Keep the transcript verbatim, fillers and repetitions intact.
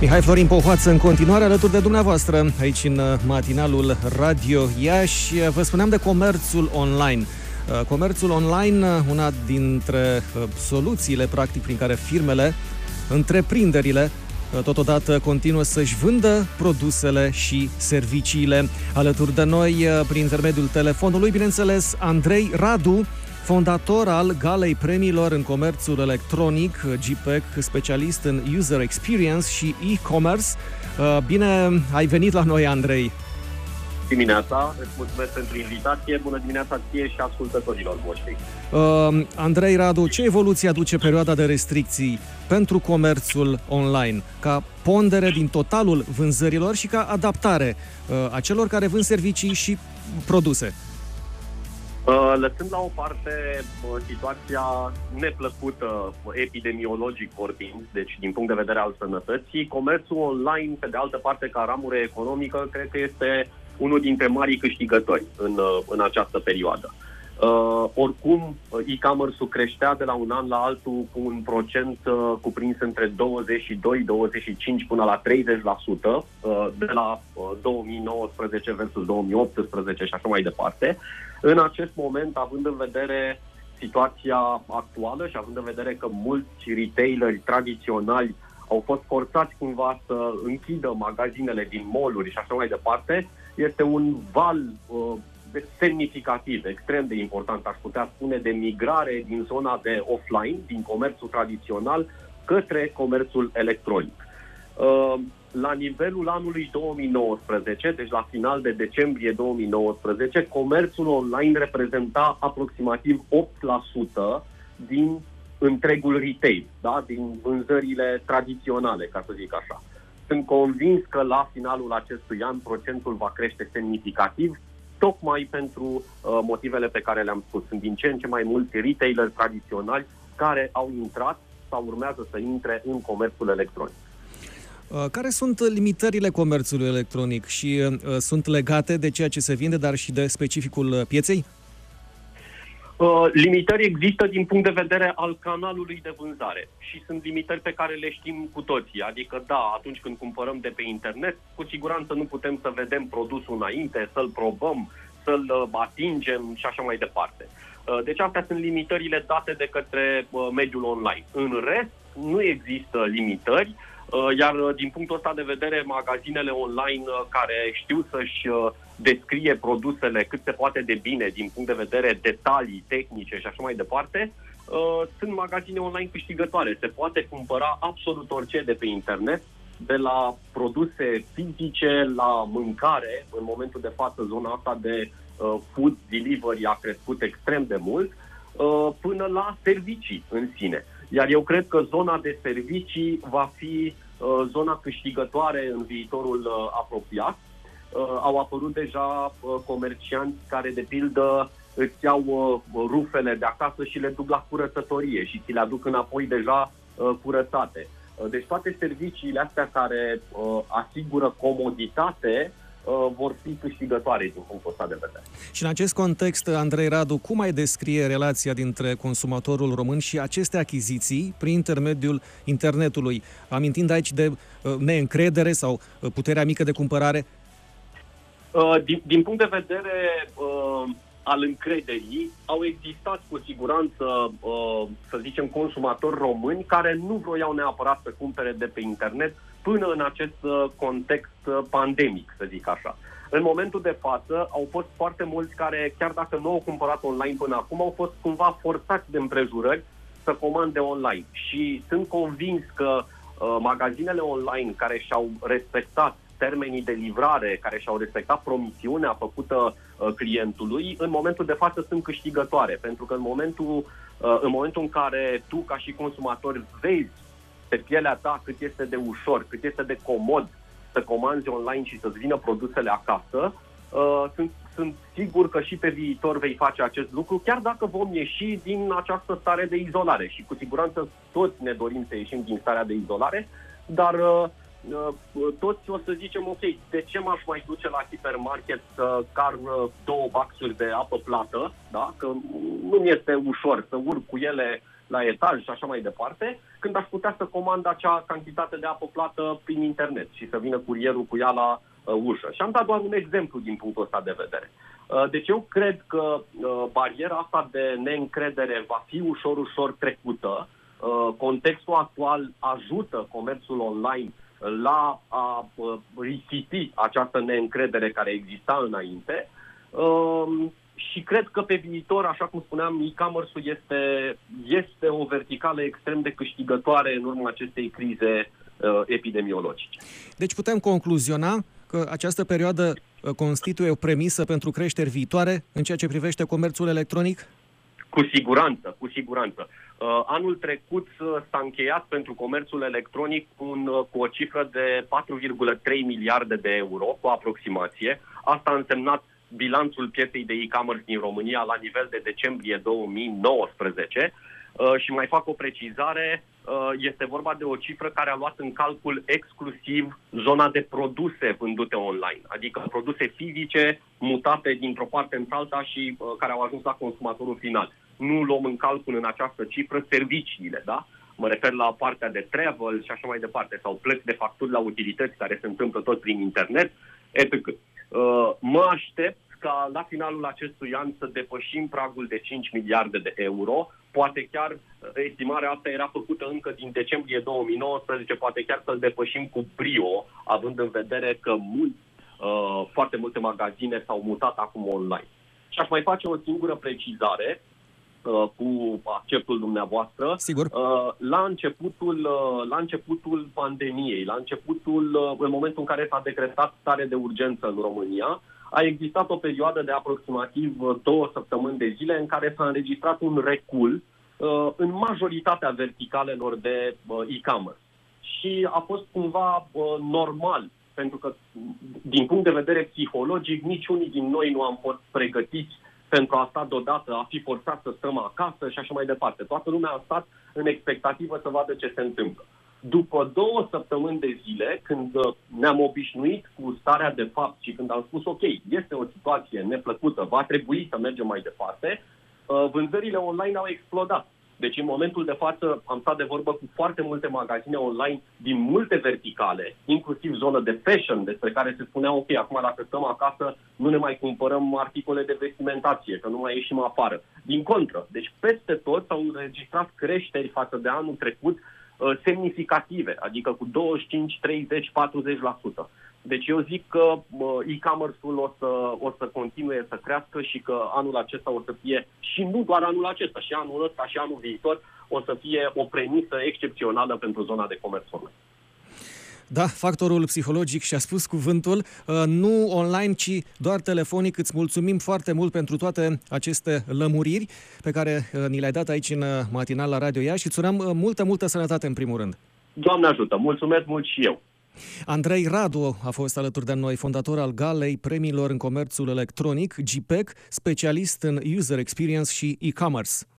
Mihai Florin Pohoață în continuare alături de dumneavoastră aici în matinalul Radio Iași. Vă spuneam de comerțul online. Comerțul online, una dintre soluțiile practic prin care firmele, întreprinderile totodată continuă să-și vândă produsele și serviciile. Alături de noi, prin intermediul telefonului, bineînțeles, Andrei Radu, fondator al Galei Premiilor în comerțul electronic, G P E C, specialist în User Experience și E-Commerce. Bine ai venit la noi, Andrei! Dimineața, îți mulțumesc pentru invitație, bună dimineața ție și ascultătorilor voștri. Uh, Andrei Radu, ce evoluție aduce perioada de restricții pentru comerțul online, ca pondere din totalul vânzărilor și ca adaptare uh, a celor care vând servicii și produse? Lăsând la o parte situația neplăcută, epidemiologic vorbind, deci din punct de vedere al sănătății, comerțul online, pe de altă parte, ca ramură economică, cred că este unul dintre marii câștigători în, în această perioadă. Uh, oricum, e-commerce-ul creștea de la un an la altul cu un procent uh, cuprins între douăzeci și doi, douăzeci și cinci până la treizeci la sută, uh, de la uh, două mii nouăsprezece versus două mii optsprezece și așa mai departe. În acest moment, având în vedere situația actuală și având în vedere că mulți retaileri tradiționali au fost forțați cumva să închidă magazinele din mall-uri și așa mai departe, este un val uh, semnificativ, extrem de important, aș putea spune, de migrare din zona de offline, din comerțul tradițional, către comerțul electronic. Uh, la nivelul anului două mii nouăsprezece, deci la final de decembrie două mii nouăsprezece, comerțul online reprezenta aproximativ opt la sută din întregul retail, da? Din vânzările tradiționale, ca să zic așa. Sunt convins că la finalul acestui an procentul va crește semnificativ, tocmai pentru uh, motivele pe care le-am spus. Sunt din ce în ce mai mulți retaileri tradiționali care au intrat sau urmează să intre în comerțul electronic. Care sunt limitările comerțului electronic și uh, sunt legate de ceea ce se vinde, dar și de specificul pieței? Uh, limitări există din punct de vedere al canalului de vânzare și sunt limitări pe care le știm cu toții. Adică, da, atunci când cumpărăm de pe internet, cu siguranță nu putem să vedem produsul înainte, să-l probăm, să-l uh, atingem și așa mai departe. Uh, deci astea sunt limitările date de către uh, mediul online. În rest, nu există limitări. Iar din punctul ăsta de vedere, magazinele online care știu să-și descrie produsele cât se poate de bine din punct de vedere detalii tehnice și așa mai departe, sunt magazine online câștigătoare. Se poate cumpăra absolut orice de pe internet, de la produse fizice la mâncare. În momentul de față, zona asta de food delivery a crescut extrem de mult, până la servicii în sine. Iar eu cred că zona de servicii va fi uh, zona câștigătoare în viitorul uh, apropiat. Uh, au apărut deja uh, comercianți care, de pildă, îți iau uh, rufele de acasă și le duc la curățătorie și ți le aduc înapoi deja uh, curățate. Uh, deci toate serviciile astea care uh, asigură comoditate vor fi câștigătoare din punctul ăsta de vedere. Și în acest context, Andrei Radu, cum ai descrie relația dintre consumatorul român și aceste achiziții prin intermediul internetului, amintind aici de uh, neîncredere sau uh, puterea mică de cumpărare? Uh, din, din punct de vedere uh, al încrederii, au existat cu siguranță, uh, să zicem, consumatori români care nu vroiau neapărat să cumpere de pe internet până în acest context pandemic, să zic așa. În momentul de față au fost foarte mulți care, chiar dacă nu au cumpărat online până acum, au fost cumva forțați de împrejurări să comande online. Și sunt convins că uh, magazinele online care și-au respectat termenii de livrare, care și-au respectat promisiunea făcută uh, clientului, în momentul de față sunt câștigătoare. Pentru că în momentul, uh, în momentul în care tu, ca și consumator, vezi pe pielea ta cât este de ușor, cât este de comod să comanzi online și să-ți vină produsele acasă, uh, sunt, sunt sigur că și pe viitor vei face acest lucru, chiar dacă vom ieși din această stare de izolare. Și cu siguranță toți ne dorim să ieșim din starea de izolare, dar uh, uh, toți o să zicem, ok, de ce m-aș mai duce la hipermarket să car uh, două baxuri de apă plată, da? Că nu mi este ușor să urc cu ele la etaj și așa mai departe. când aș putea să comand acea cantitate de apă plată prin internet și să vină curierul cu ea la uh, ușă. Și am dat doar un exemplu din punctul ăsta de vedere. Uh, deci eu cred că uh, bariera asta de neîncredere va fi ușor, ușor trecută. Uh, contextul actual ajută comerțul online la a uh, risipi această neîncredere care exista înainte. Uh, Și cred că pe viitor, așa cum spuneam, e-commerce-ul este, este o verticală extrem de câștigătoare în urma acestei crize uh, epidemiologice. Deci putem concluziona că această perioadă constituie o premisă pentru creșteri viitoare în ceea ce privește comerțul electronic? Cu siguranță, cu siguranță. Uh, anul trecut s-a încheiat pentru comerțul electronic un, cu o cifră de patru virgulă trei miliarde de euro, cu aproximație. Asta a însemnat bilanțul pieței de e-commerce din România la nivel de decembrie două mii nouăsprezece uh, și mai fac o precizare, uh, este vorba de o cifră care a luat în calcul exclusiv zona de produse vândute online, adică produse fizice mutate dintr-o parte în alta și uh, care au ajuns la consumatorul final. Nu luăm în calcul în această cifră serviciile, da? Mă refer la partea de travel și așa mai departe, sau plăți de facturi la utilități care se întâmplă tot prin internet, et cetera. Uh, mă aștept ca la finalul acestui an să depășim pragul de cinci miliarde de euro. Poate chiar, estimarea asta era făcută încă din decembrie două mii nouăsprezece, poate chiar să-l depășim cu brio, având în vedere că mult, uh, foarte multe magazine s-au mutat acum online. Și aș mai face o singură precizare uh, cu acceptul dumneavoastră. Sigur. Uh, la începutul, uh, la începutul pandemiei, la începutul, uh, în momentul în care s-a decretat stare de urgență în România, a existat o perioadă de aproximativ două săptămâni de zile în care s-a înregistrat un recul uh, în majoritatea verticalelor de uh, e-commerce. Și a fost cumva uh, normal, pentru că din punct de vedere psihologic, niciunii din noi nu am fost pregătiți pentru a sta deodată, a fi forțat să stăm acasă și așa mai departe. Toată lumea a stat în expectativă să vadă ce se întâmplă. După două săptămâni de zile, când ne-am obișnuit cu starea de fapt și când am spus, ok, este o situație neplăcută, va trebui să mergem mai departe, vânzările online au explodat. Deci în momentul de față am stat de vorbă cu foarte multe magazine online din multe verticale, inclusiv zonă de fashion, despre care se spunea, ok, acum dacă stăm acasă, nu ne mai cumpărăm articole de vestimentație, că nu mai ieșim afară. Din contră, deci peste tot s-au înregistrat creșteri față de anul trecut semnificative, adică cu douăzeci și cinci, treizeci, patruzeci la sută. Deci eu zic că e-commerce-ul o să, o să continue să crească și că anul acesta o să fie, și nu doar anul acesta, și anul ăsta și anul viitor, o să fie o premisă excepțională pentru zona de comerț online. Da, factorul psihologic și-a spus cuvântul, nu online, ci doar telefonic. Îți mulțumim foarte mult pentru toate aceste lămuriri pe care ni le-ai dat aici în matinal la Radio Iași și îți urăm multă, multă sănătate în primul rând. Doamne ajută, mulțumesc mult și eu. Andrei Radu a fost alături de noi, fondator al Galei Premiilor în Comerțul Electronic, G P E C, specialist în User Experience și e-commerce.